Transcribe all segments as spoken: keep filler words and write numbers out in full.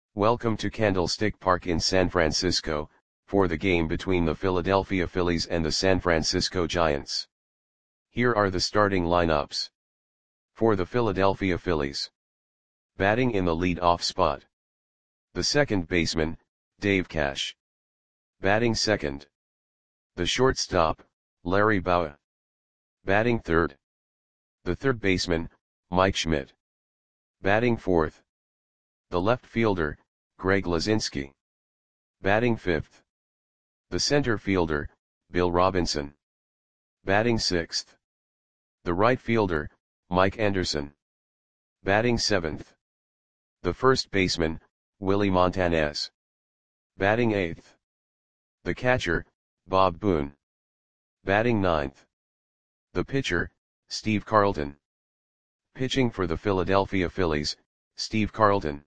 Welcome to Candlestick Park in San Francisco, for the game between the Philadelphia Phillies and the San Francisco Giants. Here are the starting lineups. For the Philadelphia Phillies. Batting in the lead-off spot. The second baseman, Dave Cash. Batting second. The shortstop, Larry Bowa. Batting third. The third baseman, Mike Schmidt. Batting fourth. The left fielder, Greg Luzinski. Batting fifth. The center fielder, Bill Robinson. Batting sixth. The right fielder, Mike Anderson. Batting seventh. The first baseman, Willie Montanez. Batting eighth. The catcher, Bob Boone. Batting ninth. The pitcher, Steve Carlton. Pitching for the Philadelphia Phillies, Steve Carlton.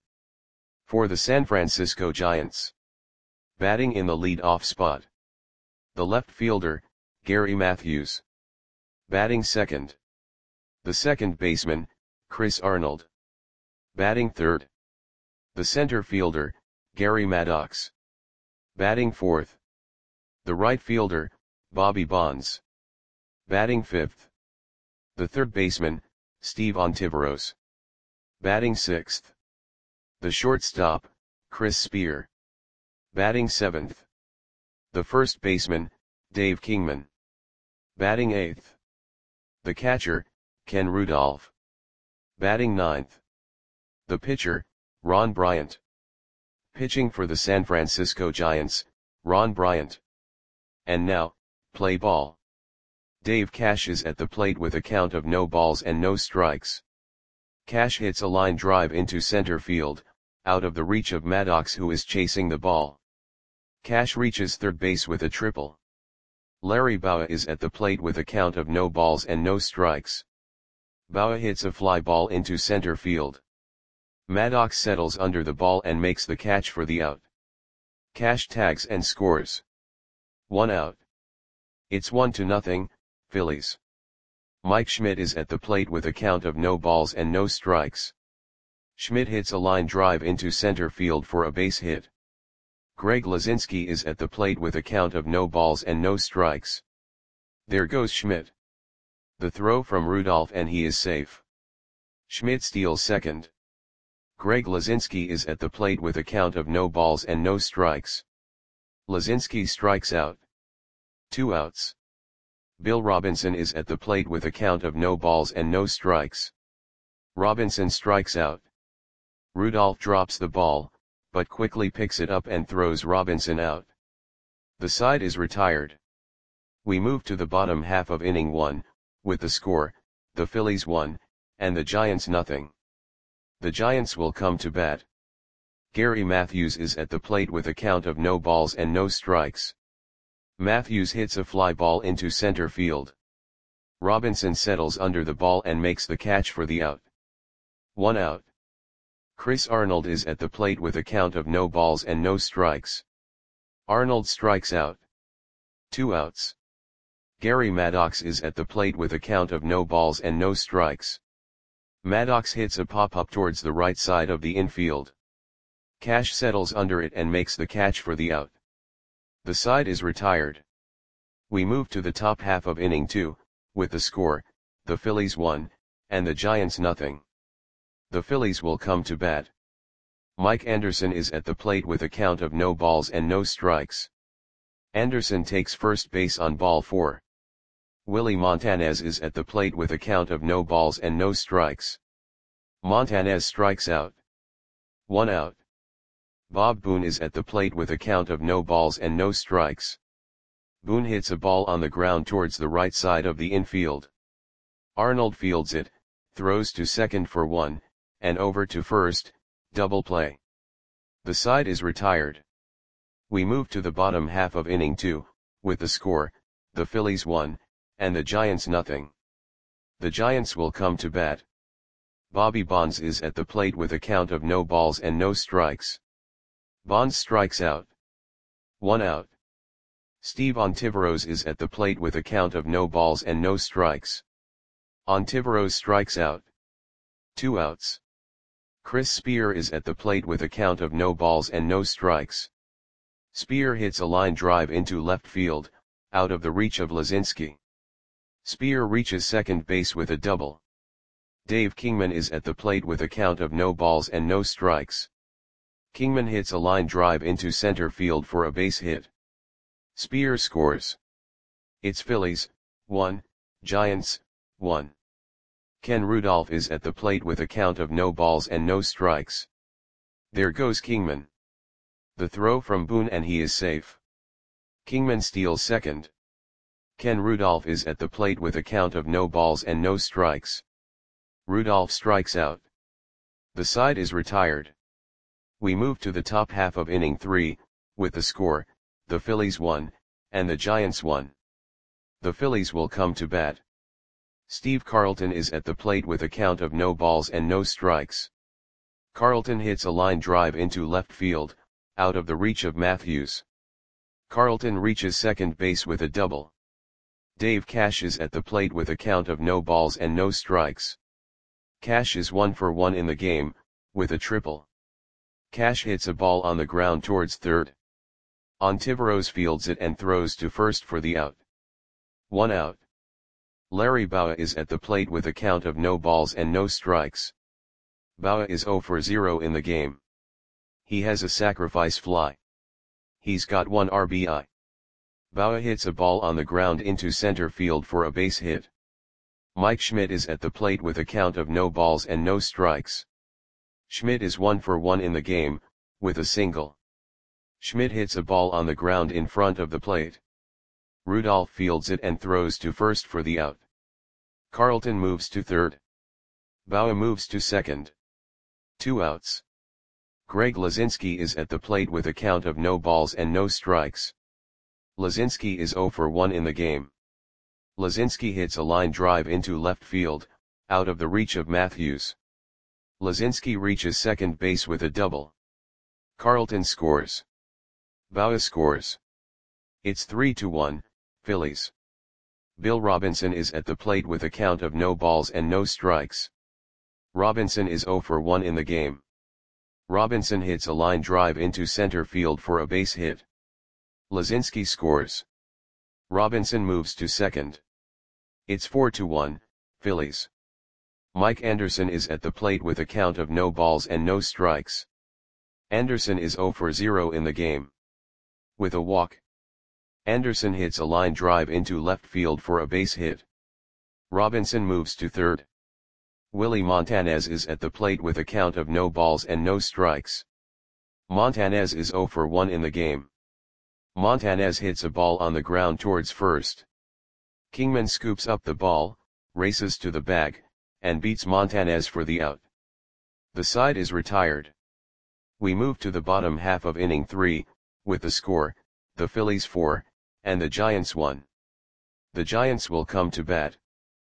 For the San Francisco Giants. Batting in the lead-off spot. The left fielder, Gary Matthews. Batting second. The second baseman, Chris Arnold. Batting third. The center fielder, Gary Maddox. Batting fourth. The right fielder, Bobby Bonds. Batting fifth. The third baseman, Steve Ontiveros. Batting sixth. The shortstop, Chris Spear. Batting seventh. The first baseman, Dave Kingman. Batting eighth. The catcher, Ken Rudolph. Batting ninth. The pitcher, Ron Bryant. Pitching for the San Francisco Giants, Ron Bryant. And now, play ball. Dave Cash is at the plate with a count of no balls and no strikes. Cash hits a line drive into center field, out of the reach of Maddox, who is chasing the ball. Cash reaches third base with a triple. Larry Bowa is at the plate with a count of no balls and no strikes. Bowa hits a fly ball into center field. Maddox settles under the ball and makes the catch for the out. Cash tags and scores. One out. It's one to nothing, Phillies. Mike Schmidt is at the plate with a count of no balls and no strikes. Schmidt hits a line drive into center field for a base hit. Greg Luzinski is at the plate with a count of no balls and no strikes. There goes Schmidt. The throw from Rudolph and he is safe. Schmidt steals second. Greg Luzinski is at the plate with a count of no balls and no strikes. Luzinski strikes out. Two outs. Bill Robinson is at the plate with a count of no balls and no strikes. Robinson strikes out. Rudolph drops the ball, but quickly picks it up and throws Robinson out. The side is retired. We move to the bottom half of inning one, with the score, the Phillies one, and the Giants nothing. The Giants will come to bat. Gary Matthews is at the plate with a count of no balls and no strikes. Matthews hits a fly ball into center field. Robinson settles under the ball and makes the catch for the out. One out. Chris Arnold is at the plate with a count of no balls and no strikes. Arnold strikes out. Two outs. Gary Maddox is at the plate with a count of no balls and no strikes. Maddox hits a pop-up towards the right side of the infield. Cash settles under it and makes the catch for the out. The side is retired. We move to the top half of inning two, with the score, the Phillies one, and the Giants nothing. The Phillies will come to bat. Mike Anderson is at the plate with a count of no balls and no strikes. Anderson takes first base on ball four. Willie Montanez is at the plate with a count of no balls and no strikes. Montanez strikes out. One out. Bob Boone is at the plate with a count of no balls and no strikes. Boone hits a ball on the ground towards the right side of the infield. Arnold fields it, throws to second for one, and over to first, double play. The side is retired. We move to the bottom half of inning two, with the score, the Phillies one, and the Giants nothing. The Giants will come to bat. Bobby Bonds is at the plate with a count of no balls and no strikes. Bonds strikes out. One out. Steve Ontiveros is at the plate with a count of no balls and no strikes. Ontiveros strikes out. Two outs. Chris Spear is at the plate with a count of no balls and no strikes. Spear hits a line drive into left field, out of the reach of Lazinski. Spear reaches second base with a double. Dave Kingman is at the plate with a count of no balls and no strikes. Kingman hits a line drive into center field for a base hit. Spear scores. It's Phillies, one, Giants, one. Ken Rudolph is at the plate with a count of no balls and no strikes. There goes Kingman. The throw from Boone and he is safe. Kingman steals second. Ken Rudolph is at the plate with a count of no balls and no strikes. Rudolph strikes out. The side is retired. We move to the top half of inning three, with the score, the Phillies won, and the Giants won. The Phillies will come to bat. Steve Carlton is at the plate with a count of no balls and no strikes. Carlton hits a line drive into left field, out of the reach of Matthews. Carlton reaches second base with a double. Dave Cash is at the plate with a count of no balls and no strikes. Cash is one for one in the game, with a triple. Cash hits a ball on the ground towards third. Ontiveros fields it and throws to first for the out. One out. Larry Bowa is at the plate with a count of no balls and no strikes. Bowa is zero for zero in the game. He has a sacrifice fly. He's got one R B I. Bowa hits a ball on the ground into center field for a base hit. Mike Schmidt is at the plate with a count of no balls and no strikes. Schmidt is one for one in the game, with a single. Schmidt hits a ball on the ground in front of the plate. Rudolph fields it and throws to first for the out. Carlton moves to third. Bowa moves to second. Two outs. Greg Lazinski is at the plate with a count of no balls and no strikes. Lazinski is zero for one in the game. Lazinski hits a line drive into left field, out of the reach of Matthews. Lazinski reaches second base with a double. Carlton scores. Bowa scores. It's three to one, Phillies. Bill Robinson is at the plate with a count of no balls and no strikes. Robinson is zero for one in the game. Robinson hits a line drive into center field for a base hit. Lazinski scores. Robinson moves to second. It's four to one, Phillies. Mike Anderson is at the plate with a count of no balls and no strikes. Anderson is zero for zero in the game. With a walk. Anderson hits a line drive into left field for a base hit. Robinson moves to third. Willie Montanez is at the plate with a count of no balls and no strikes. Montanez is zero for one in the game. Montanez hits a ball on the ground towards first. Kingman scoops up the ball, races to the bag, and beats Montanez for the out. The side is retired. We move to the bottom half of inning three, with the score, the Phillies four, and the Giants one. The Giants will come to bat.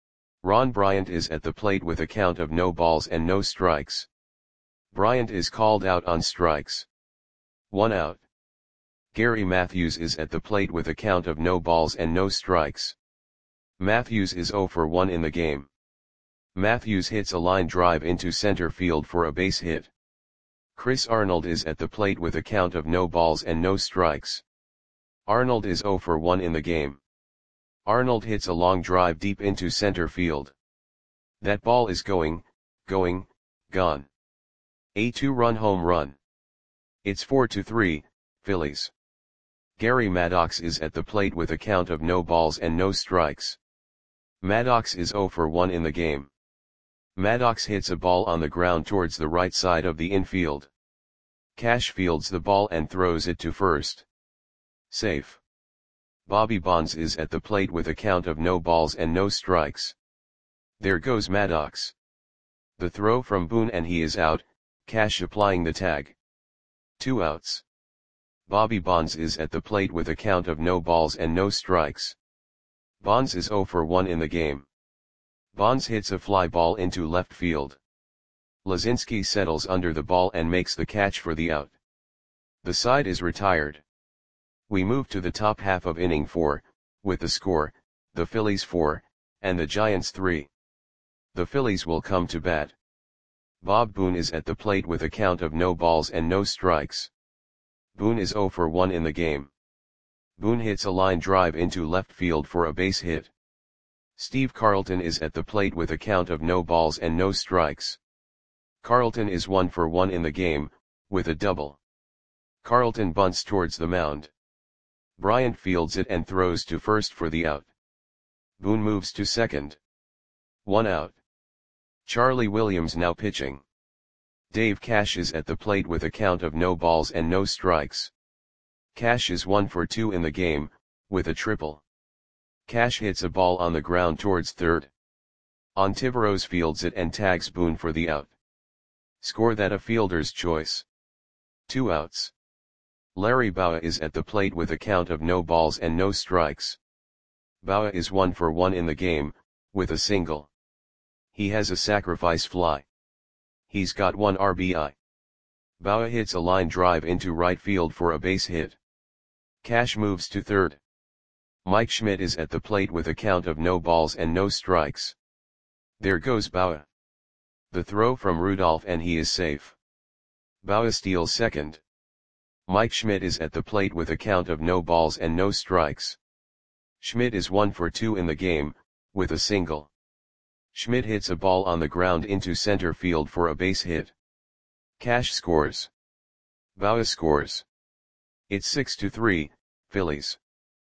Ron Bryant is at the plate with a count of no balls and no strikes. Bryant is called out on strikes. One out. Gary Matthews is at the plate with a count of no balls and no strikes. Matthews is zero for one in the game. Matthews hits a line drive into center field for a base hit. Chris Arnold is at the plate with a count of no balls and no strikes. Arnold is zero for one in the game. Arnold hits a long drive deep into center field. That ball is going, going, gone. A two-run home run. It's four to three, Phillies. Gary Maddox is at the plate with a count of no balls and no strikes. Maddox is zero for one in the game. Maddox hits a ball on the ground towards the right side of the infield. Cash fields the ball and throws it to first. Safe. Bobby Bonds is at the plate with a count of no balls and no strikes. There goes Maddox. The throw from Boone and he is out, Cash applying the tag. Two outs. Bobby Bonds is at the plate with a count of no balls and no strikes. Bonds is zero for one in the game. Bonds hits a fly ball into left field. Lazinski settles under the ball and makes the catch for the out. The side is retired. We move to the top half of inning four, with the score, the Phillies four, and the Giants three. The Phillies will come to bat. Bob Boone is at the plate with a count of no balls and no strikes. Boone is zero for one in the game. Boone hits a line drive into left field for a base hit. Steve Carlton is at the plate with a count of no balls and no strikes. Carlton is one for one in the game, with a double. Carlton bunts towards the mound. Bryant fields it and throws to first for the out. Boone moves to second. One out. Charlie Williams now pitching. Dave Cash is at the plate with a count of no balls and no strikes. Cash is one for two in the game, with a triple. Cash hits a ball on the ground towards third. Ontiveros fields it and tags Boone for the out. Score that a fielder's choice. Two outs. Larry Bowa is at the plate with a count of no balls and no strikes. Bowa is one for one in the game, with a single. He has a sacrifice fly. He's got one R B I. Bowa hits a line drive into right field for a base hit. Cash moves to third. Mike Schmidt is at the plate with a count of no balls and no strikes. There goes Bowa. The throw from Rudolph and he is safe. Bowa steals second. Mike Schmidt is at the plate with a count of no balls and no strikes. Schmidt is one for two in the game, with a single. Schmidt hits a ball on the ground into center field for a base hit. Cash scores. Bowa scores. It's six to three, Phillies.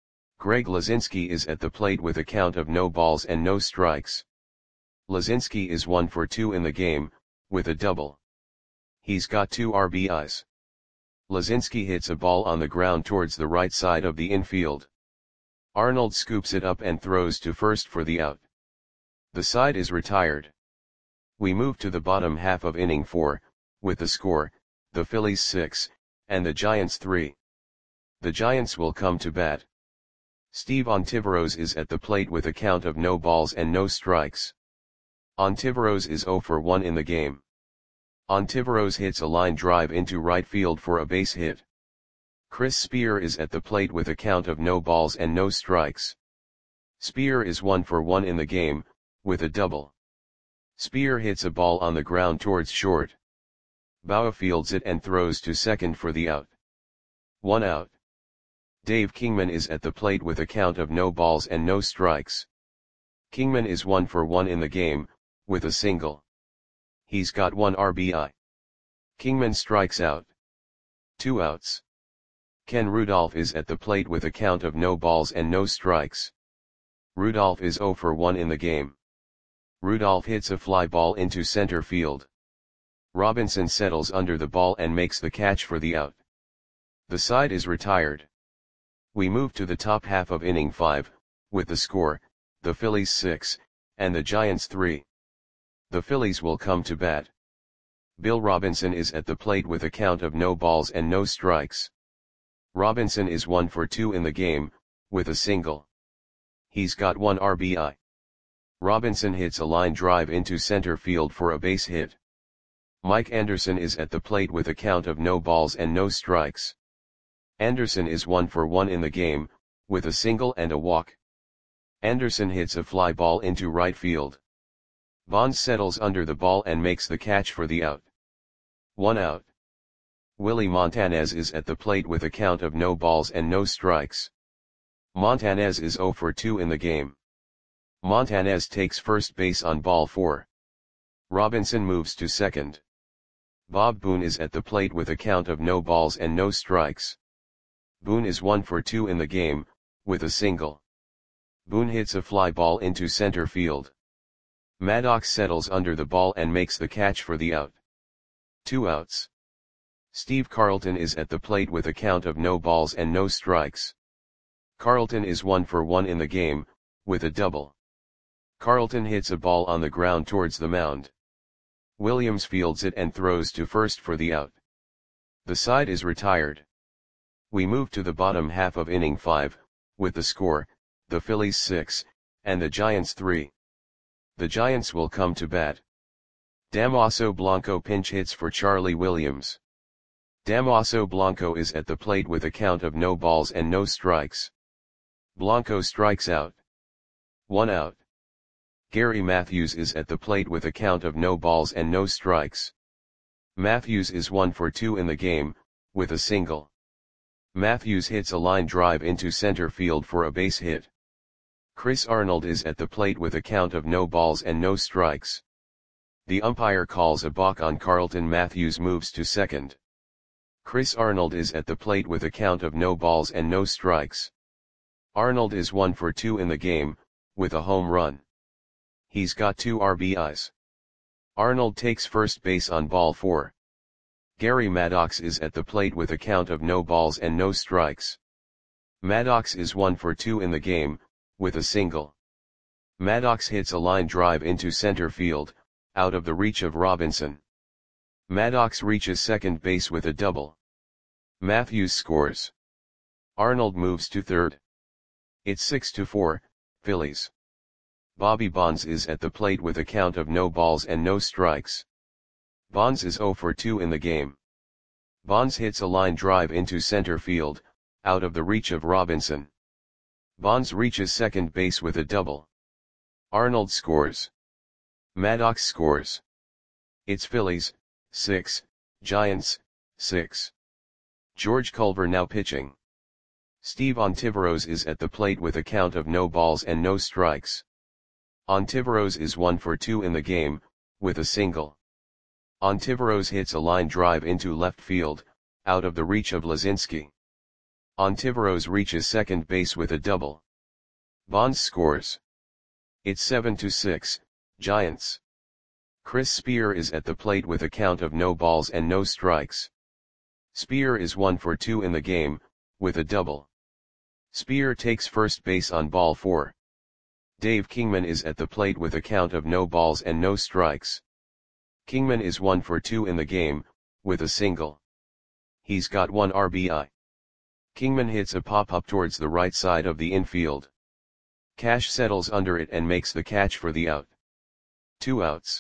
Greg Lazinski is at the plate with a count of no balls and no strikes. Lazinski is one for two in the game, with a double. He's got two R B Is. Lazinski hits a ball on the ground towards the right side of the infield. Arnold scoops it up and throws to first for the out. The side is retired. We move to the bottom half of inning four, with the score, the Phillies six, and the Giants three. The Giants will come to bat. Steve Ontiveros is at the plate with a count of no balls and no strikes. Ontiveros is zero for one in the game. Ontiveros hits a line drive into right field for a base hit. Chris Spear is at the plate with a count of no balls and no strikes. Spear is one for one in the game, with a double. Spear hits a ball on the ground towards short. Bowa fields it and throws to second for the out. One out. Dave Kingman is at the plate with a count of no balls and no strikes. Kingman is one for one in the game, with a single. He's got one R B I. Kingman strikes out. Two outs. Ken Rudolph is at the plate with a count of no balls and no strikes. Rudolph is zero for one in the game. Rudolph hits a fly ball into center field. Robinson settles under the ball and makes the catch for the out. The side is retired. We move to the top half of inning five, with the score, the Phillies six, and the Giants three. The Phillies will come to bat. Bill Robinson is at the plate with a count of no balls and no strikes. Robinson is one for two in the game, with a single. He's got one R B I. Robinson hits a line drive into center field for a base hit. Mike Anderson is at the plate with a count of no balls and no strikes. Anderson is one for one in the game, with a single and a walk. Anderson hits a fly ball into right field. Bonds settles under the ball and makes the catch for the out. One out. Willie Montanez is at the plate with a count of no balls and no strikes. Montanez is zero for two in the game. Montanez takes first base on ball four. Robinson moves to second. Bob Boone is at the plate with a count of no balls and no strikes. Boone is one for two in the game, with a single. Boone hits a fly ball into center field. Maddox settles under the ball and makes the catch for the out. Two outs. Steve Carlton is at the plate with a count of no balls and no strikes. Carlton is one for one in the game, with a double. Carlton hits a ball on the ground towards the mound. Williams fields it and throws to first for the out. The side is retired. We move to the bottom half of inning five, with the score, the Phillies six, and the Giants three. The Giants will come to bat. Damaso Blanco pinch hits for Charlie Williams. Damaso Blanco is at the plate with a count of no balls and no strikes. Blanco strikes out. One out. Gary Matthews is at the plate with a count of no balls and no strikes. Matthews is one for two in the game, with a single. Matthews hits a line drive into center field for a base hit. Chris Arnold is at the plate with a count of no balls and no strikes. The umpire calls a balk on Carlton. Matthews moves to second. Chris Arnold is at the plate with a count of no balls and no strikes. Arnold is one for two in the game, with a home run. He's got two R B Is. Arnold takes first base on ball four. Gary Maddox is at the plate with a count of no balls and no strikes. Maddox is one for two in the game, with a single. Maddox hits a line drive into center field, out of the reach of Robinson. Maddox reaches second base with a double. Matthews scores. Arnold moves to third. It's six to four, Phillies. Bobby Bonds is at the plate with a count of no balls and no strikes. Bonds is zero for two in the game. Bonds hits a line drive into center field, out of the reach of Robinson. Bonds reaches second base with a double. Arnold scores. Maddox scores. It's Phillies, six, Giants, six. George Culver now pitching. Steve Ontiveros is at the plate with a count of no balls and no strikes. Ontiveros is one for two in the game, with a single. Ontiveros hits a line drive into left field, out of the reach of Lazinski. Ontiveros reaches second base with a double. Bonds scores. It's seven to six, Giants. Chris Spear is at the plate with a count of no balls and no strikes. Spear is one for two in the game, with a double. Spear takes first base on ball four. Dave Kingman is at the plate with a count of no balls and no strikes. Kingman is one for two in the game, with a single. He's got one R B I. Kingman hits a pop-up towards the right side of the infield. Cash settles under it and makes the catch for the out. Two outs.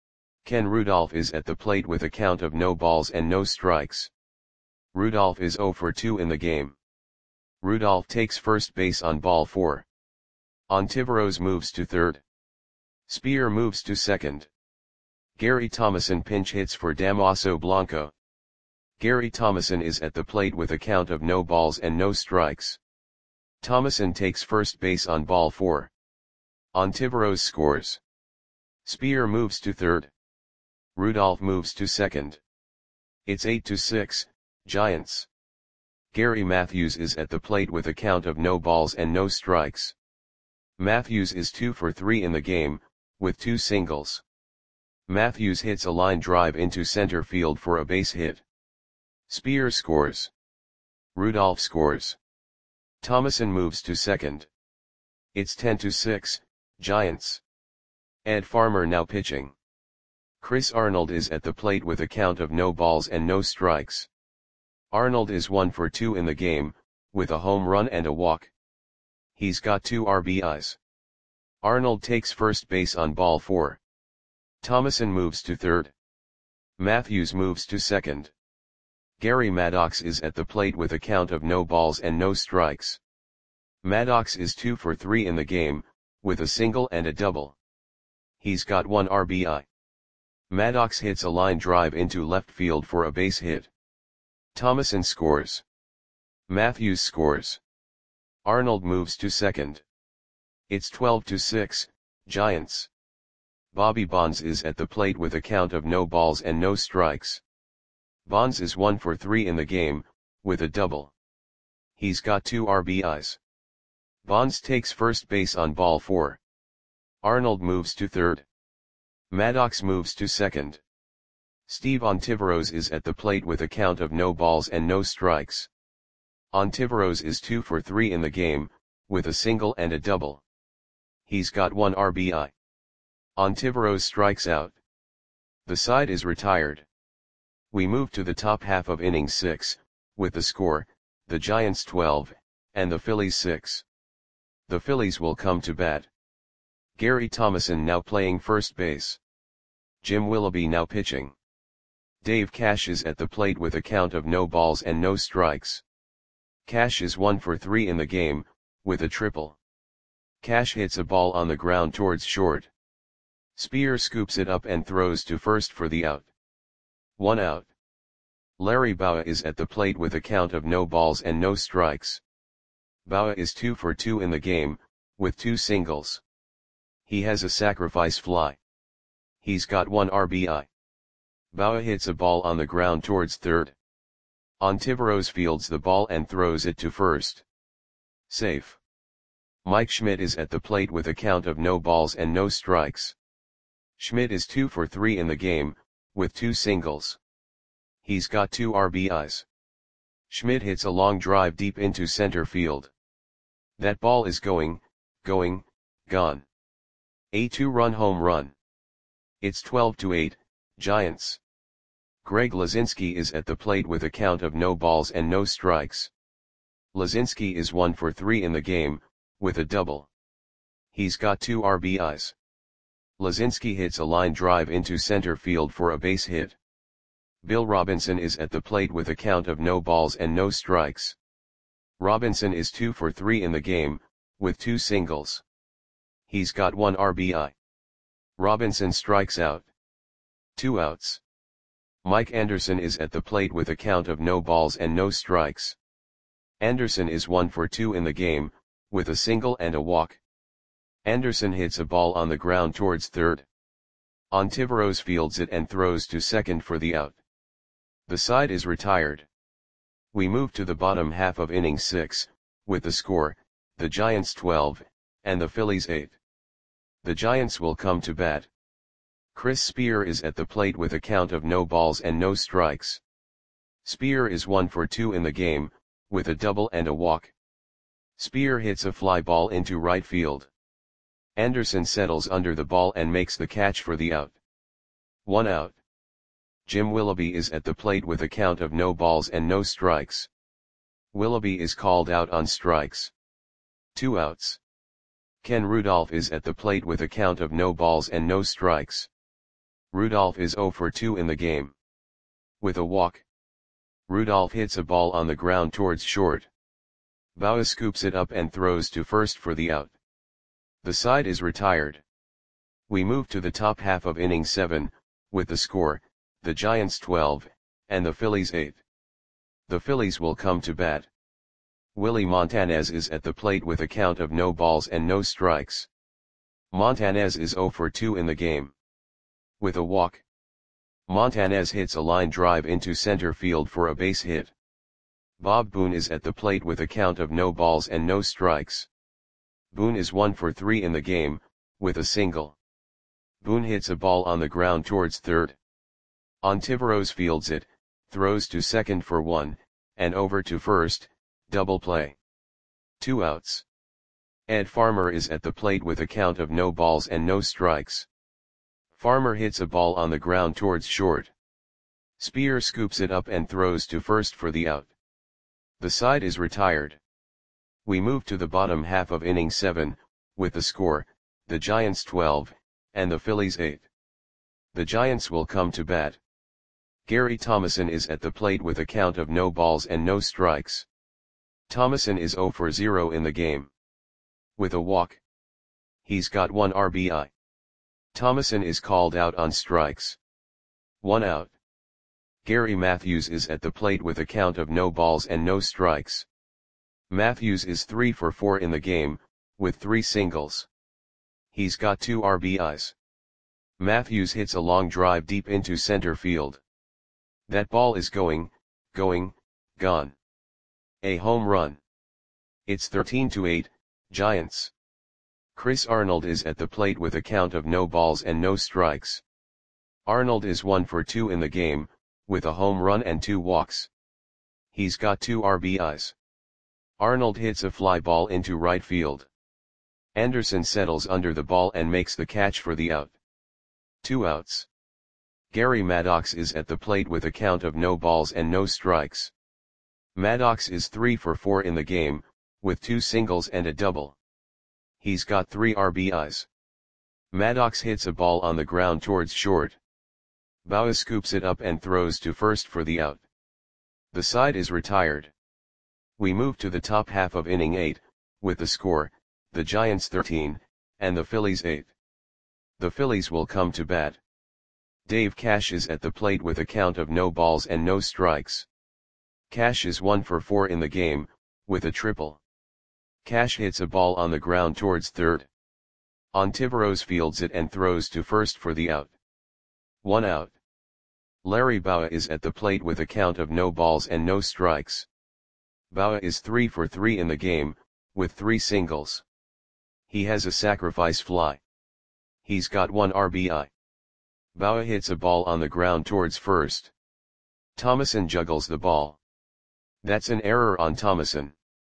Ken Rudolph is at the plate with a count of no balls and no strikes. Rudolph is zero for two in the game. Rudolph takes first base on ball four. Ontiveros moves to third. Spear moves to second. Gary Thomason pinch hits for Damaso Blanco. Gary Thomason is at the plate with a count of no balls and no strikes. Thomason takes first base on ball four. Ontiveros scores. Spear moves to third. Rudolph moves to second. It's eight to six, Giants. Gary Matthews is at the plate with a count of no balls and no strikes. Matthews is two for three in the game, with two singles. Matthews hits a line drive into center field for a base hit. Spear scores. Rudolph scores. Thomason moves to second. It's ten to six, Giants. Ed Farmer now pitching. Chris Arnold is at the plate with a count of no balls and no strikes. Arnold is one for two in the game, with a home run and a walk. He's got two R B Is. Arnold takes first base on ball four. Thomason moves to third. Matthews moves to second. Gary Maddox is at the plate with a count of no balls and no strikes. Maddox is two for three in the game, with a single and a double. He's got one R B I. Maddox hits a line drive into left field for a base hit. Thomason scores. Matthews scores. Arnold moves to second. It's twelve to six, Giants. Bobby Bonds is at the plate with a count of no balls and no strikes. Bonds is one for three in the game, with a double. He's got two R B Is. Bonds takes first base on ball four. Arnold moves to third. Maddox moves to second. Steve Ontiveros is at the plate with a count of no balls and no strikes. Ontiveros is two for three in the game, with a single and a double. He's got one R B I. Ontiveros strikes out. The side is retired. We move to the top half of inning six, with the score, the Giants twelve, and the Phillies six. The Phillies will come to bat. Gary Thomason now playing first base. Jim Willoughby now pitching. Dave Cash is at the plate with a count of no balls and no strikes. Cash is one for three in the game, with a triple. Cash hits a ball on the ground towards short. Spear scoops it up and throws to first for the out. One out. Larry Bowa is at the plate with a count of no balls and no strikes. Bowa is two for two in the game, with two singles. He has a sacrifice fly. He's got one R B I. Bowa hits a ball on the ground towards third. Ontiveros fields the ball and throws it to first. Safe. Mike Schmidt is at the plate with a count of no balls and no strikes. Schmidt is two for three in the game, with two singles. He's got two R B Is. Schmidt hits a long drive deep into center field. That ball is going, going, gone. A two-run home run. It's twelve to eight, Giants. Greg Lazinski is at the plate with a count of no balls and no strikes. Lazinski is one for three in the game, with a double. He's got two R B Is. Lazinski hits a line drive into center field for a base hit. Bill Robinson is at the plate with a count of no balls and no strikes. Robinson is two for three in the game, with two singles. He's got one R B I. Robinson strikes out. Two outs. Mike Anderson is at the plate with a count of no balls and no strikes. Anderson is one for two in the game, with a single and a walk. Anderson hits a ball on the ground towards third. Ontiveros fields it and throws to second for the out. The side is retired. We move to the bottom half of inning six, with the score, the Giants twelve, and the Phillies eight. The Giants will come to bat. Chris Spear is at the plate with a count of no balls and no strikes. Spear is one for two in the game, with a double and a walk. Spear hits a fly ball into right field. Anderson settles under the ball and makes the catch for the out. One out. Jim Willoughby is at the plate with a count of no balls and no strikes. Willoughby is called out on strikes. Two outs. Ken Rudolph is at the plate with a count of no balls and no strikes. Rudolph is zero for two in the game. With a walk. Rudolph hits a ball on the ground towards short. Bowa scoops it up and throws to first for the out. The side is retired. We move to the top half of inning seven, with the score, the Giants twelve, and the Phillies eight. The Phillies will come to bat. Willie Montanez is at the plate with a count of no balls and no strikes. Montanez is zero for two in the game. With a walk. Montanez hits a line drive into center field for a base hit. Bob Boone is at the plate with a count of no balls and no strikes. Boone is one for three in the game, with a single. Boone hits a ball on the ground towards third. Ontiveros fields it, throws to second for one, and over to first, double play. Two outs. Ed Farmer is at the plate with a count of no balls and no strikes. Farmer hits a ball on the ground towards short. Spear scoops it up and throws to first for the out. The side is retired. We move to the bottom half of inning seven, with the score, the Giants twelve, and the Phillies eight. The Giants will come to bat. Gary Thomason is at the plate with a count of no balls and no strikes. Thomason is zero for zero in the game. With a walk. He's got one R B I. Thomason is called out on strikes. One out. Gary Matthews is at the plate with a count of no balls and no strikes. Matthews is three for four in the game, with three singles. He's got two R B Is. Matthews hits a long drive deep into center field. That ball is going, going, gone. A home run. It's thirteen to eight, Giants. Chris Arnold is at the plate with a count of no balls and no strikes. Arnold is one for two in the game, with a home run and two walks. He's got two R B Is. Arnold hits a fly ball into right field. Anderson settles under the ball and makes the catch for the out. Two outs. Gary Maddox is at the plate with a count of no balls and no strikes. Maddox is three for four in the game, with two singles and a double. He's got three R B Is. Maddox hits a ball on the ground towards short. Bowa scoops it up and throws to first for the out. The side is retired. We move to the top half of inning eight, with the score, the Giants thirteen, and the Phillies eight. The Phillies will come to bat. Dave Cash is at the plate with a count of no balls and no strikes. Cash is one for four in the game, with a triple. Cash hits a ball on the ground towards third. Ontiveros fields it and throws to first for the out. One out. Larry Bowa is at the plate with a count of no balls and no strikes. Bowa is three for three in the game, with three singles. He has a sacrifice fly. He's got one R B I. Bowa hits a ball on the ground towards first. Thomason juggles the ball. That's an error on Thomason.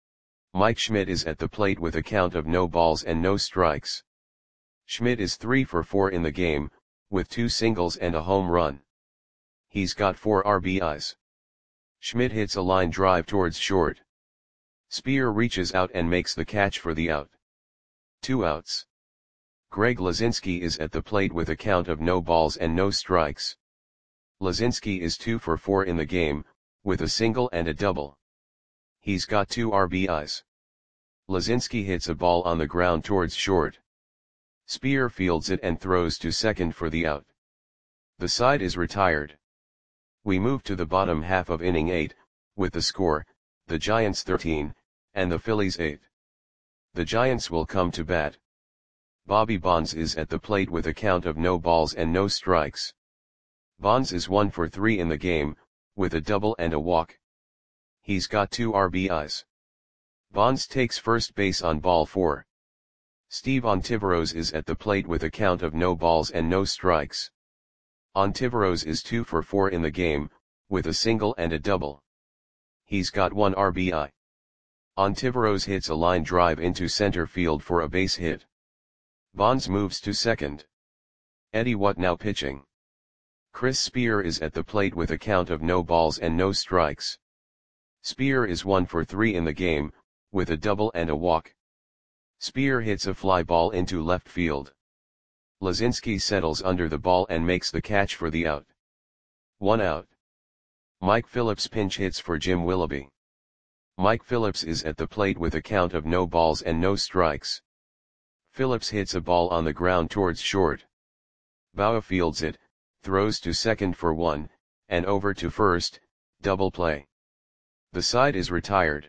Mike Schmidt is at the plate with a count of no balls and no strikes. Schmidt is three for four in the game, with two singles and a home run. He's got four R B Is. Schmidt hits a line drive towards short. Speer reaches out and makes the catch for the out. Two outs. Greg Lazinski is at the plate with a count of no balls and no strikes. Lazinski is two for four in the game, with a single and a double. He's got two R B Is. Lazinski hits a ball on the ground towards short. Speer fields it and throws to second for the out. The side is retired. We move to the bottom half of inning eight, with the score, the Giants thirteen, and the Phillies eight. The Giants will come to bat. Bobby Bonds is at the plate with a count of no balls and no strikes. Bonds is one for three in the game, with a double and a walk. He's got two R B Is. Bonds takes first base on ball four. Steve Ontiveros is at the plate with a count of no balls and no strikes. Ontiveros is two for four in the game, with a single and a double. He's got one R B I. Ontiveros hits a line drive into center field for a base hit. Bonds moves to second. Eddie What now pitching. Chris Speer is at the plate with a count of no balls and no strikes. Speer is one for three in the game, with a double and a walk. Speer hits a fly ball into left field. Lazinski settles under the ball and makes the catch for the out. One out. Mike Phillips pinch hits for Jim Willoughby. Mike Phillips is at the plate with a count of no balls and no strikes. Phillips hits a ball on the ground towards short. Bowa fields it, throws to second for one, and over to first, double play. The side is retired.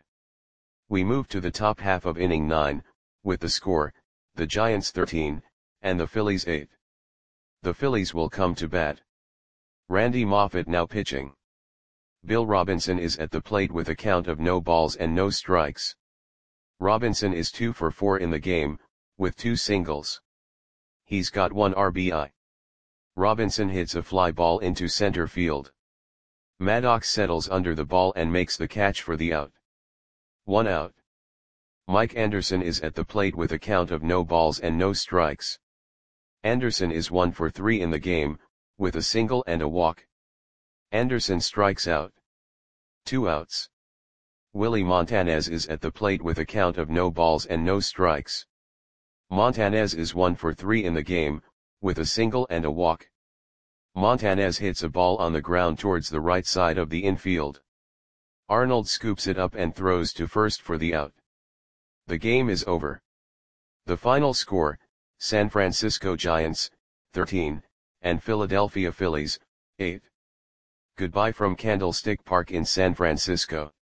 We move to the top half of inning nine, with the score, the Giants thirteen, and the Phillies eight. The Phillies will come to bat. Randy Moffett now pitching. Bill Robinson is at the plate with a count of no balls and no strikes. Robinson is two for four in the game, with two singles. He's got one R B I. Robinson hits a fly ball into center field. Maddox settles under the ball and makes the catch for the out. One out. Mike Anderson is at the plate with a count of no balls and no strikes. Anderson is one for three in the game, with a single and a walk. Anderson strikes out. Two outs. Willie Montanez is at the plate with a count of no balls and no strikes. Montanez is one for three in the game, with a single and a walk. Montanez hits a ball on the ground towards the right side of the infield. Arnold scoops it up and throws to first for the out. The game is over. The final score, San Francisco Giants, thirteen, and Philadelphia Phillies, eight. Goodbye from Candlestick Park in San Francisco.